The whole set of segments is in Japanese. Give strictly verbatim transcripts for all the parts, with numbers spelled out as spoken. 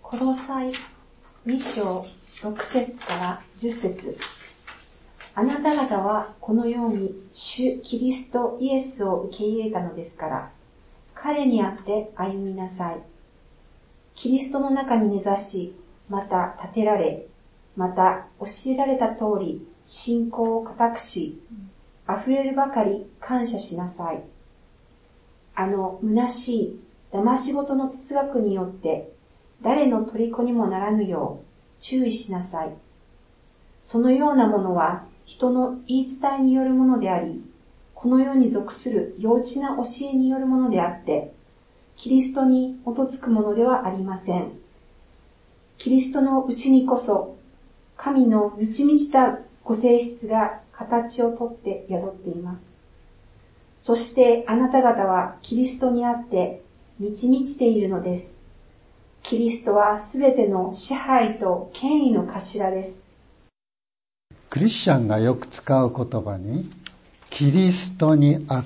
コロサイに章ろく節からじゅっ節。あなた方はこのように主キリストイエスを受け入れたのですから、彼にあって歩みなさい。キリストの中に根ざし、また立てられ、また教えられた通り信仰を固くし、溢れるばかり感謝しなさい。あの虚しい騙し事の哲学によって誰の虜にもならぬよう注意しなさい。そのようなものは人の言い伝えによるものであり、この世に属する幼稚な教えによるものであって、キリストに基づくものではありません。キリストのうちにこそ、神の満ち満ちたご性質が形をとって宿っています。そしてあなた方はキリストにあって満ち満ちているのです。キリストはすべての支配と権威の頭です。 クリスチャンがよく使う言葉に、キリストにあって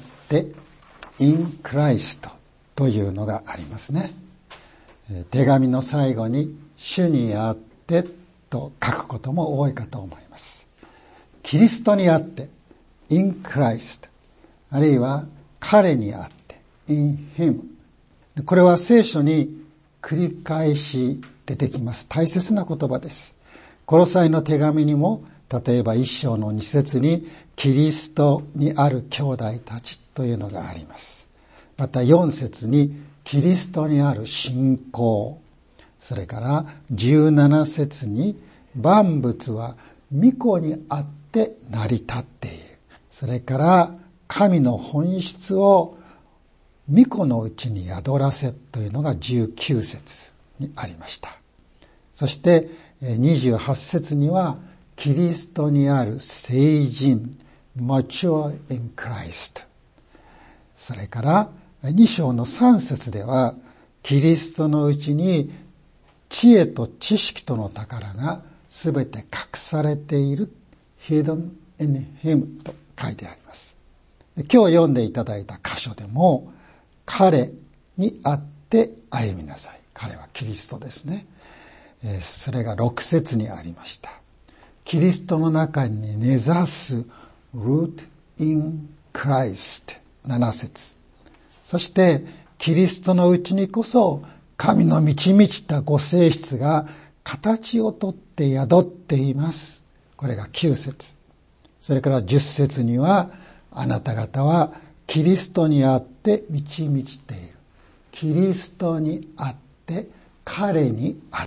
in Christ というのがありますね。手紙の最後に主にあってと書くことも多いかと思います。キリストにあって in Christ、 あるいは彼にあって in Him。 これは聖書に繰り返し出てきます。大切な言葉です。コロサイの手紙にも、例えば一章の二節にキリストにある兄弟たちというのがあります。また四節にキリストにある信仰、それから十七節に万物は御子にあって成り立っている。それから神の本質を御子のうちに宿らせというのが十九節にありました。そして二十八節にはキリストにある成人 mature in Christ。 それから二章の三節ではキリストのうちに知恵と知識との宝がすべて隠されている hidden in him と書いてあります。今日読んでいただいた箇所でも彼にあって歩みなさい。彼はキリストですね。それが六節にありました。キリストの中に根ざす root in Christ 七節。そしてキリストのうちにこそ神の満ち満ちたご性質が形をとって宿っています。これが九節。それから十節にはあなた方はキリストにあって満ち満ちている。キリストにあって彼にあって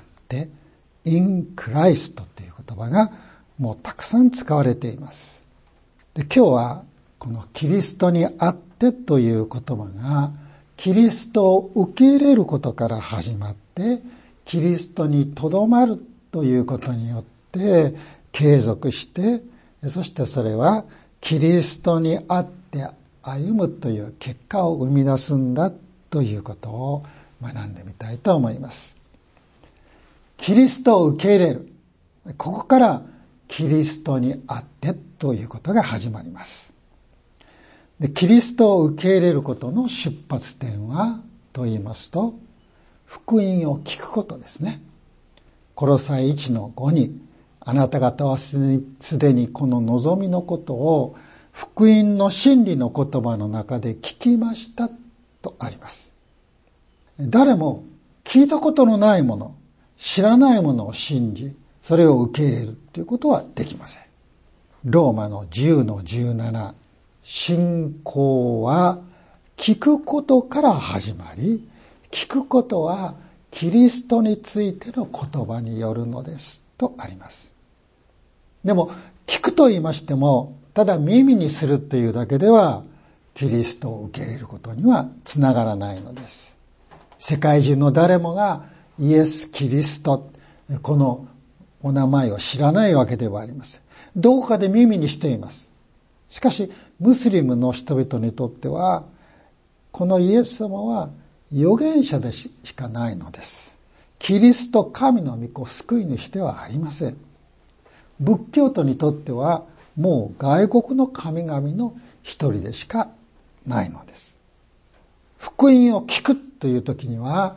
in Christ という言葉がもうたくさん使われています。で、今日はこのキリストにあってという言葉がキリストを受け入れることから始まってキリストにとどまるということによって継続して、そしてそれはキリストにあって歩むという結果を生み出すんだということを学んでみたいと思います。キリストを受け入れる。ここからキリストにあってということが始まります。で、キリストを受け入れることの出発点はと言いますと、福音を聞くことですね。コロサイいちのごに、あなた方はすでにこの望みのことを福音の真理の言葉の中で聞きましたとあります。誰も聞いたことのないもの、知らないものを信じ、それを受け入れるということはできません。ローマのじゅうのじゅうなな、信仰は聞くことから始まり、聞くことはキリストについての言葉によるのですとあります。でも聞くと言いましても、ただ耳にするというだけではキリストを受け入れることにはつながらないのです。世界中の誰もがイエス・キリスト、このお名前を知らないわけではありません。どこかで耳にしています。しかしムスリムの人々にとってはこのイエス様は預言者でしかないのです。キリスト神の御子救い主ではありません。仏教徒にとってはもう外国の神々の一人でしかないのです。福音を聞くという時には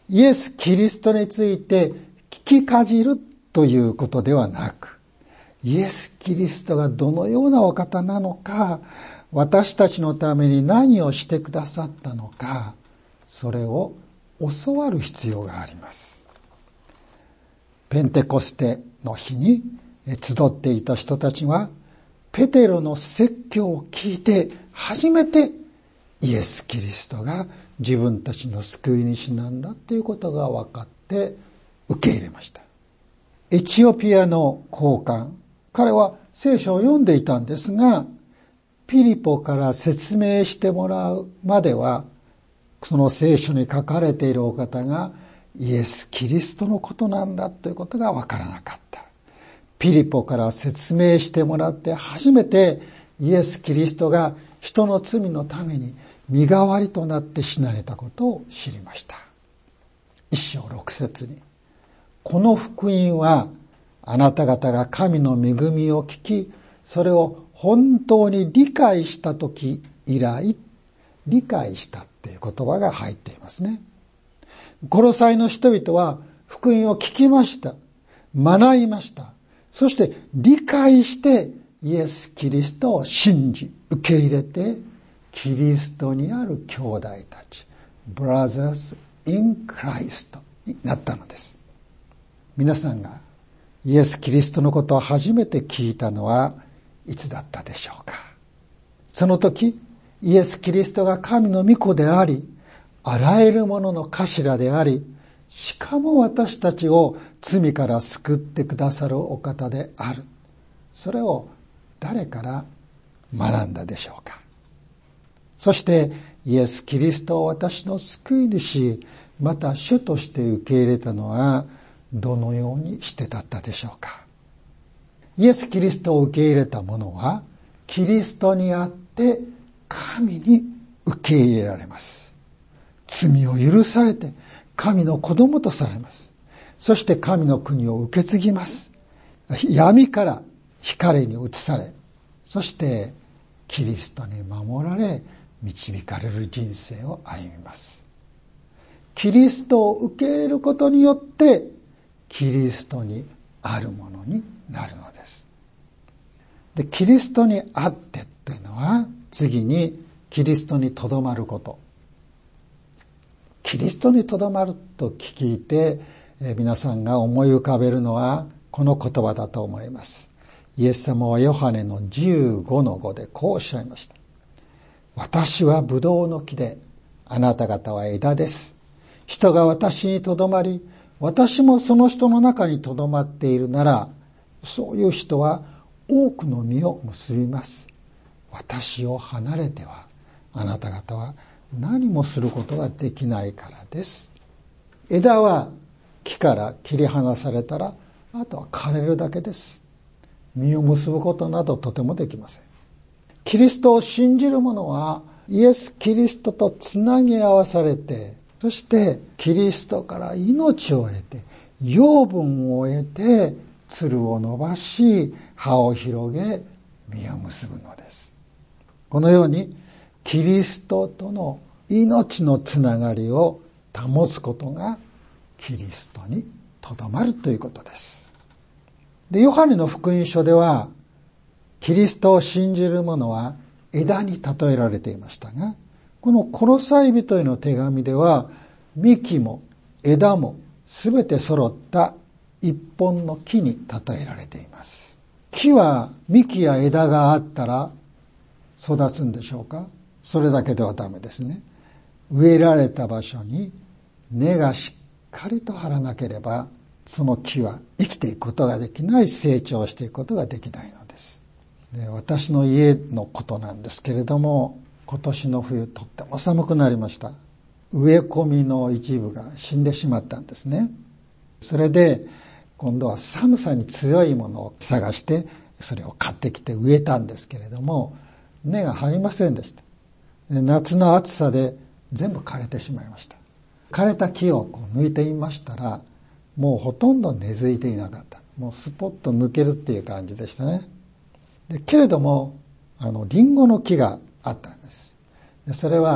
イエス・キリストについて聞きかじるということではなく、イエス・キリストがどのようなお方なのか、私たちのために何をしてくださったのか、それを教わる必要があります。ペンテコステの日に集っていた人たちは、ペテロの説教を聞いて初めてイエス・キリストが自分たちの救い主なんだということが分かって受け入れました。エチオピアの高官、彼は聖書を読んでいたんですが、ピリポから説明してもらうまでは、その聖書に書かれているお方がイエス・キリストのことなんだということが分からなかった。ピリポから説明してもらって初めてイエス・キリストが人の罪のために身代わりとなって死なれたことを知りました。一章六節に、この福音はあなた方が神の恵みを聞き、それを本当に理解したとき以来、理解したっていう言葉が入っていますね。コロサイの人々は福音を聞きました。学びました。そして理解してイエス・キリストを信じ、受け入れて、キリストにある兄弟たち、brothers in Christ になったのです。皆さんがイエス・キリストのことを初めて聞いたのはいつだったでしょうか。その時、イエス・キリストが神の御子であり、あらゆるものの頭であり、しかも私たちを罪から救ってくださるお方である。それを誰から学んだでしょうか。そしてイエス・キリストを私の救い主、また主として受け入れたのはどのようにしてだったでしょうか。イエス・キリストを受け入れた者はキリストにあって神に受け入れられます。罪を許されて神の子供とされます。そして神の国を受け継ぎます。闇から光に移され、そしてキリストに守られ導かれる人生を歩みます。キリストを受け入れることによってキリストにあるものになるのです。で、キリストにあってというのは次にキリストにとどまること。キリストにとどまると聞いて、え皆さんが思い浮かべるのはこの言葉だと思います。イエス様はヨハネのじゅうごのごでこうおっしゃいました。私はブドウの木で、あなた方は枝です。人が私にとどまり、私もその人の中にとどまっているなら、そういう人は多くの実を結びます。私を離れては、あなた方は何もすることができないからです。枝は木から切り離されたら、あとは枯れるだけです。実を結ぶことなどとてもできません。キリストを信じる者はイエス・キリストとつなぎ合わされて、そしてキリストから命を得て、養分を得て、つるを伸ばし、葉を広げ、実を結ぶのです。このようにキリストとの命のつながりを保つことがキリストにとどまるということです。で、ヨハネの福音書では、キリストを信じる者は枝に例えられていましたが、このコロサイ人への手紙では、幹も枝もすべて揃った一本の木に例えられています。木は幹や枝があったら育つんでしょうか？それだけではダメですね。植えられた場所に根がしっかりと張らなければ、その木は生きていくことができない、成長していくことができないのです。で、私の家のことなんですけれども、今年の冬とっても寒くなりました。植え込みの一部が死んでしまったんですね。それで今度は寒さに強いものを探してそれを買ってきて植えたんですけれども、根が張りませんでした。で、夏の暑さで全部枯れてしまいました。枯れた木をこう抜いてみましたら、もうほとんど根付いていなかった。もうスポッと抜けるっていう感じでしたね。でけれども、あのリンゴの木があったんです。でそれは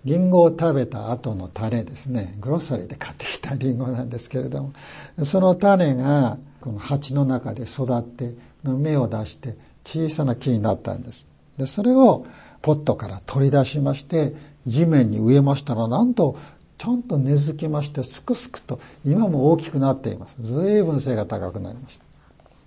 リンゴを食べた後の種ですね、グロッサリーで買ってきたリンゴなんですけれども、その種がこの鉢の中で育って芽を出して小さな木になったんです。で、それをポットから取り出しまして地面に植えましたら、なんとちゃんと根付きまして、すくすくと今も大きくなっています。随分背が高くなりました。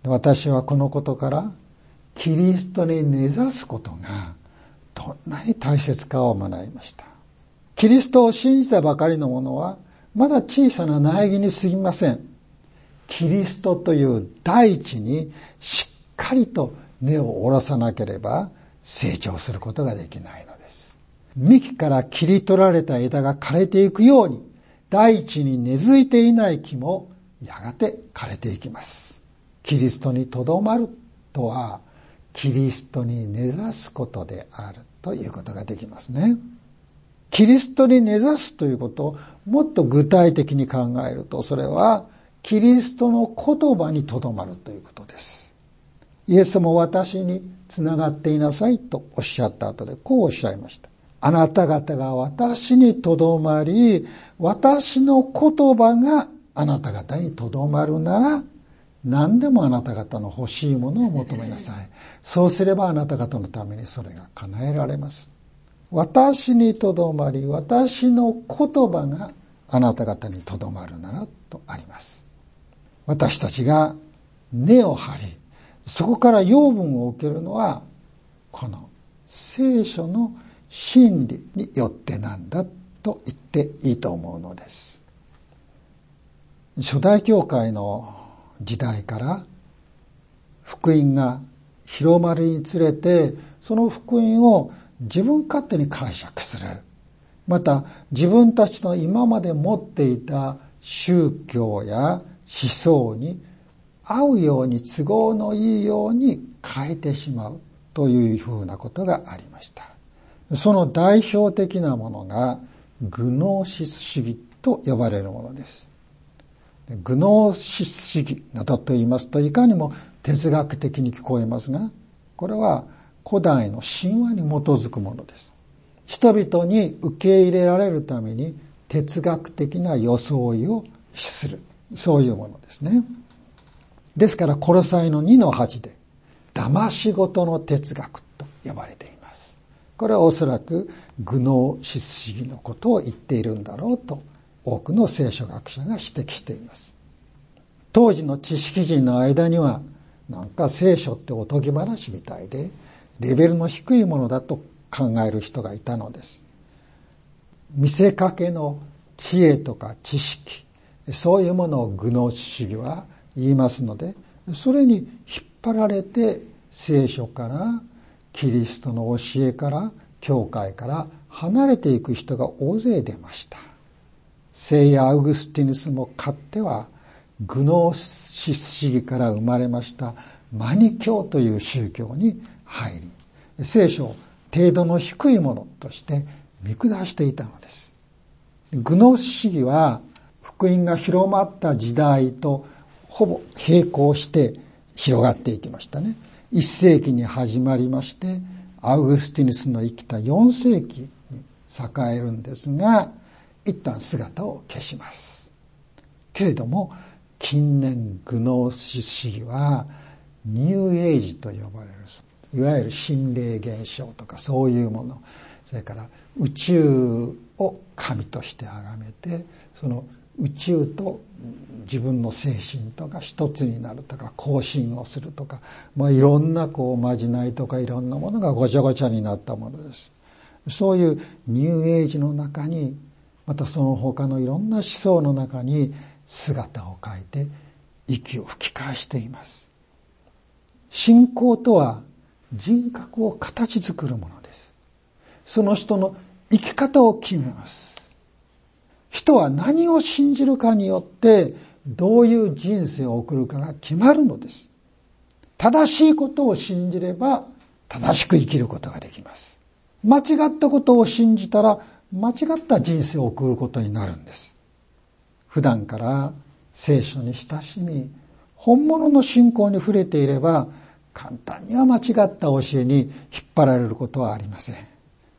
私はこのことからキリストに根ざすことがどんなに大切かを学びました。キリストを信じたばかりの者はまだ小さな苗木に過ぎません。キリストという大地にしっかりと根を下ろさなければ成長することができないのです。幹から切り取られた枝が枯れていくように、大地に根付いていない木もやがて枯れていきます。キリストにとどまるとは、キリストに根ざすことであるということができますね。キリストに根ざすということをもっと具体的に考えると、それはキリストの言葉にとどまるということです。イエスも私につながっていなさいとおっしゃった後でこうおっしゃいました。あなた方が私にとどまり、私の言葉があなた方にとどまるなら、何でもあなた方の欲しいものを求めなさい。そうすればあなた方のためにそれが叶えられます。私にとどまり、私の言葉があなた方にとどまるならとあります。私たちが根を張り、そこから養分を受けるのは、この聖書の真理によってなんだと言っていいと思うのです。初代教会の時代から福音が広まるにつれて、その福音を自分勝手に解釈する。また自分たちの今まで持っていた宗教や思想に合うように、都合のいいように変えてしまうというふうなことがありました。その代表的なものがグノーシス主義と呼ばれるものです。グノーシス主義などと言いますと、いかにも哲学的に聞こえますが、これは古代の神話に基づくものです。人々に受け入れられるために哲学的な装いをする、そういうものですね。ですからコロサイのにのはちで騙し事の哲学と呼ばれています。これはおそらくグノーシス主義のことを言っているんだろうと多くの聖書学者が指摘しています。当時の知識人の間には、なんか聖書っておとぎ話みたいでレベルの低いものだと考える人がいたのです。見せかけの知恵とか知識、そういうものをグノーシス主義は言いますので、それに引っ張られて聖書からキリストの教えから教会から離れていく人が大勢出ました。聖アウグスティヌスもかつてはグノーシス主義から生まれましたマニ教という宗教に入り、聖書を程度の低いものとして見下していたのです。グノーシス主義は福音が広まった時代とほぼ並行して広がっていきましたね。いっ世紀に始まりまして、アウグスティヌスの生きたよん世紀に栄えるんですが、一旦姿を消します。けれども近年グノーシス主義はニューエイジと呼ばれる、いわゆる心霊現象とかそういうもの、それから宇宙を神として崇めて、その宇宙と自分の精神とか一つになるとか交信をするとか、まあ、いろんなこうまじないとかいろんなものがごちゃごちゃになったものです。そういうニューエイジの中に、またその他のいろんな思想の中に姿を変えて息を吹き返しています。信仰とは人格を形作るものです。その人の生き方を決めます。人は何を信じるかによってどういう人生を送るかが決まるのです。正しいことを信じれば正しく生きることができます。間違ったことを信じたら間違った人生を送ることになるんです。普段から聖書に親しみ、本物の信仰に触れていれば簡単には間違った教えに引っ張られることはありません。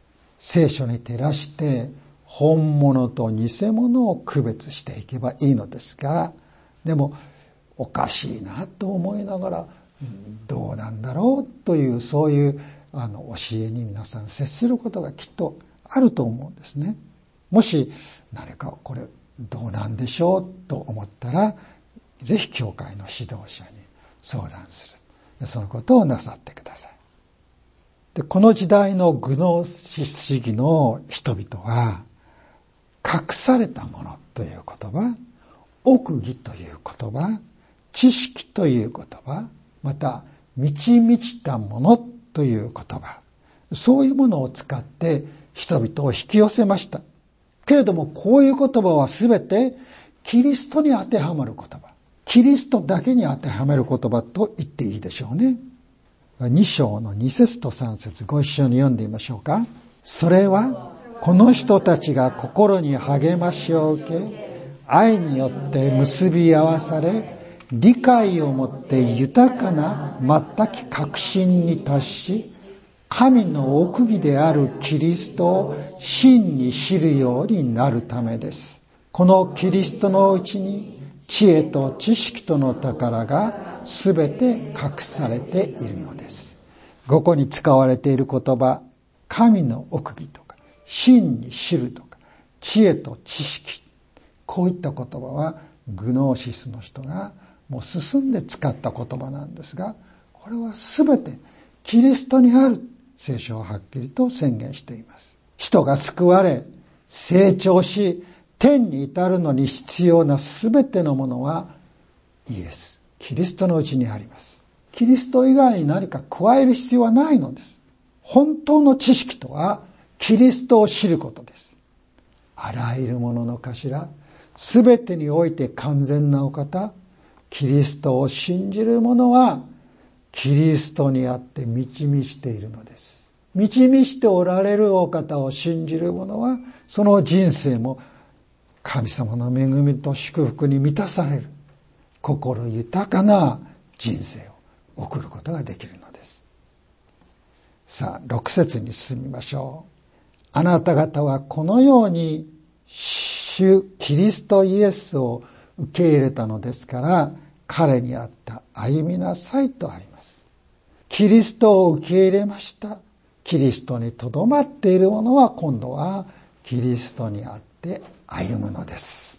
聖書に照らして本物と偽物を区別していけばいいのですが、でもおかしいなと思いながら、どうなんだろうというそういうあの教えに皆さん接することがきっとあると思うんですね。もし何かこれどうなんでしょうと思ったら、ぜひ教会の指導者に相談する。そのことをなさってください。で、この時代のグノシス主義の人々は、隠されたものという言葉、奥義という言葉、知識という言葉、また満ち満ちたものという言葉、そういうものを使って人々を引き寄せました。けれども、こういう言葉はすべてキリストに当てはまる言葉、キリストだけに当てはめる言葉と言っていいでしょうね。に章のに節とさん節、ご一緒に読んでみましょうか。それはこの人たちが心に励ましを受け、愛によって結び合わされ、理解をもって豊かな全き確信に達し、神の奥義であるキリストを真に知るようになるためです。このキリストのうちに知恵と知識との宝がすべて隠されているのです。ここに使われている言葉、神の奥義とか、真に知るとか、知恵と知識、こういった言葉はグノーシスの人がもう進んで使った言葉なんですが、これはすべてキリストにある。聖書ははっきりと宣言しています。人が救われ、成長し、天に至るのに必要なすべてのものはイエス、キリストのうちにあります。キリスト以外に何か加える必要はないのです。本当の知識とはキリストを知ることです。あらゆるものの頭、すべてにおいて完全なお方、キリストを信じる者はキリストにあって満ち満ちているのです。満ち満ちておられるお方を信じる者は、その人生も神様の恵みと祝福に満たされる、心豊かな人生を送ることができるのです。さあ、ろく節に進みましょう。あなた方はこのように主キリストイエスを受け入れたのですから、彼にあった歩みなさいとあります。キリストを受け入れました。キリストにとどまっている者は今度はキリストにあって歩むのです。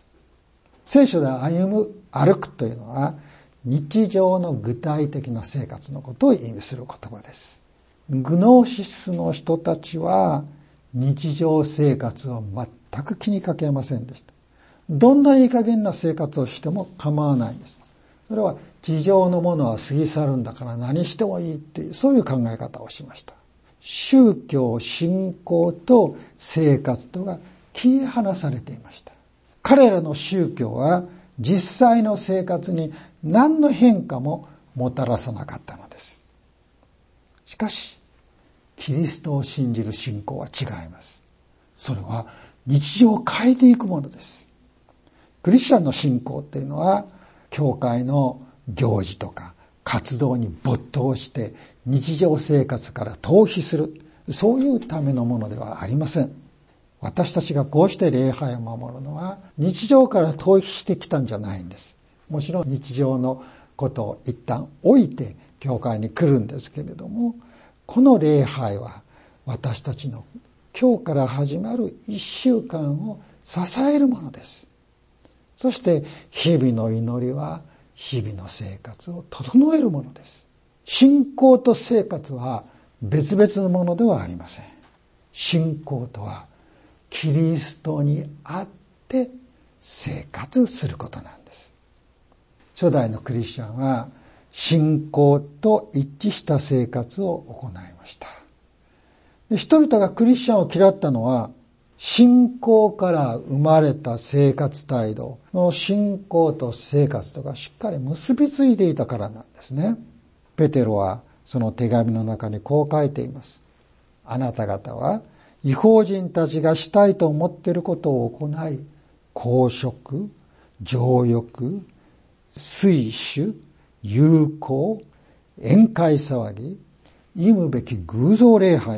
聖書で歩む、歩くというのは日常の具体的な生活のことを意味する言葉です。グノーシスの人たちは日常生活を全く気にかけませんでした。どんないい加減な生活をしても構わないんです。それは地上のものは過ぎ去るんだから何してもいいっていう、そういう考え方をしました。宗教、信仰と生活とが切り離されていました。彼らの宗教は実際の生活に何の変化ももたらさなかったのです。しかし、キリストを信じる信仰は違います。それは日常を変えていくものです。クリスチャンの信仰っていうのは、教会の行事とか活動に没頭して日常生活から逃避する、そういうためのものではありません。私たちがこうして礼拝を守るのは日常から逃避してきたんじゃないんです。もちろん日常のことを一旦置いて教会に来るんですけれども、この礼拝は私たちの今日から始まる一週間を支えるものです。そして日々の祈りは日々の生活を整えるものです。信仰と生活は別々のものではありません。信仰とはキリストにあって生活することなんです。初代のクリスチャンは信仰と一致した生活を行いました。で、人々がクリスチャンを嫌ったのは、信仰から生まれた生活態度の信仰と生活とがしっかり結びついていたからなんですね。ペテロはその手紙の中にこう書いています。あなた方は異邦人たちがしたいと思っていることを行い、公職、情欲、水酒、友好、宴会騒ぎ、忌むべき偶像礼拝、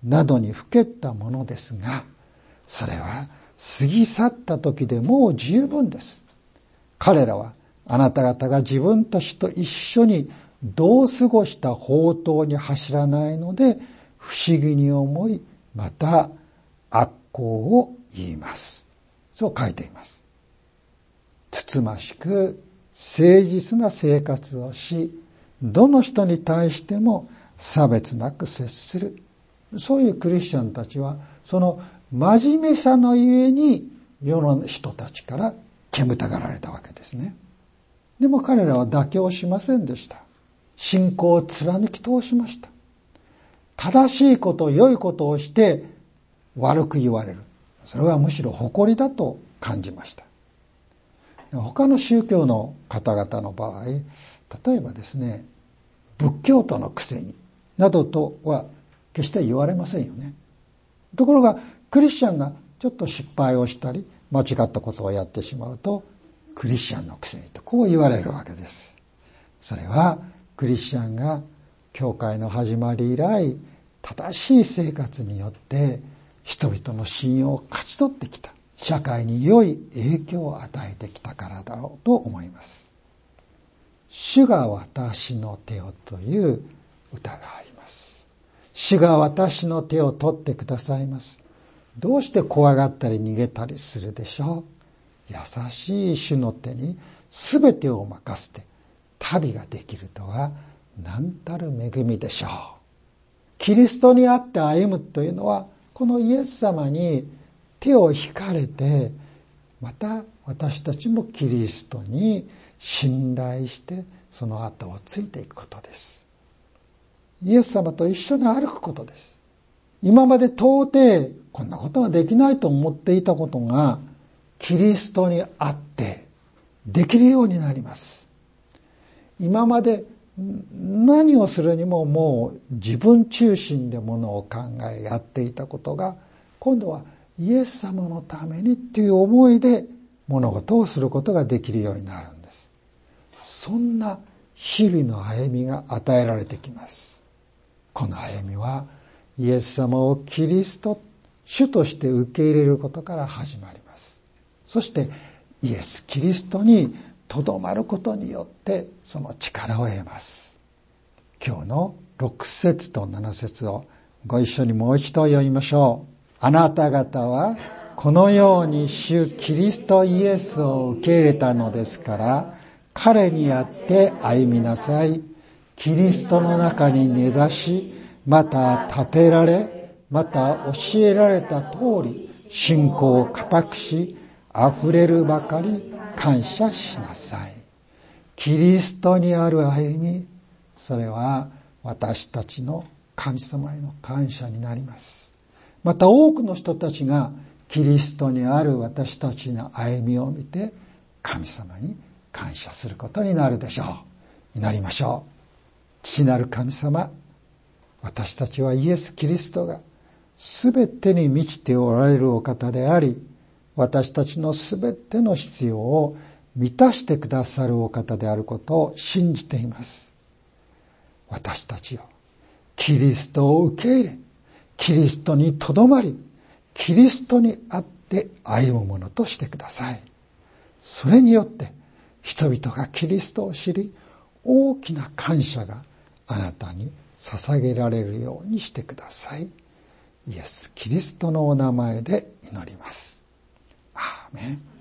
などにふけったものですが、それは過ぎ去った時でもう十分です。彼らはあなた方が自分たちと一緒にどう過ごした法灯に走らないので不思議に思い、また悪行を言います。そう書いています。つつましく誠実な生活をし、どの人に対しても差別なく接する。そういうクリスチャンたちは、その真面目さのゆえに世の人たちから煙たがられたわけですね。でも彼らは妥協しませんでした。信仰を貫き通しました。正しいこと、良いことをして悪く言われる。それはむしろ誇りだと感じました。他の宗教の方々の場合、例えばですね、仏教徒のくせになどとは決して言われませんよね。ところがクリスチャンがちょっと失敗をしたり間違ったことをやってしまうと、クリスチャンのくせにとこう言われるわけです。それはクリスチャンが教会の始まり以来正しい生活によって人々の信用を勝ち取ってきた、社会に良い影響を与えてきたからだろうと思います。主が私の手をという歌があります。主が私の手を取ってくださいます。どうして怖がったり逃げたりするでしょう。優しい主の手にすべてを任せて旅ができるとは何たる恵みでしょう。キリストにあって歩むというのは、このイエス様に手を引かれて、また私たちもキリストに信頼してその後をついていくことです。イエス様と一緒に歩くことです。今まで到底こんなことはできないと思っていたことがキリストにあってできるようになります。今まで何をするにももう自分中心でものを考えやっていたことが、今度はイエス様のためにっていう思いで物事をすることができるようになるんです。そんな日々の歩みが与えられてきます。この歩みはイエス様をキリスト、主として受け入れることから始まります。そしてイエス・キリストにとどまることによってその力を得ます。今日のろく節となな節をご一緒にもう一度読みましょう。あなた方はこのように主キリストイエスを受け入れたのですから、彼にあって歩みなさい。キリストの中に根ざし、また立てられ、また教えられた通り信仰を固くし、溢れるばかり感謝しなさい。キリストにある歩み、それは私たちの神様への感謝になります。また多くの人たちがキリストにある私たちの歩みを見て神様に感謝することになるでしょう。祈りましょう。父なる神様、私たちはイエス・キリストがすべてに満ちておられるお方であり、私たちのすべての必要を満たしてくださるお方であることを信じています。私たちをキリストを受け入れ、キリストにとどまり、キリストにあって歩むものとしてください。それによって人々がキリストを知り、大きな感謝があなたに捧げられるようにしてください。イエス・キリストのお名前で祈ります。アーメン。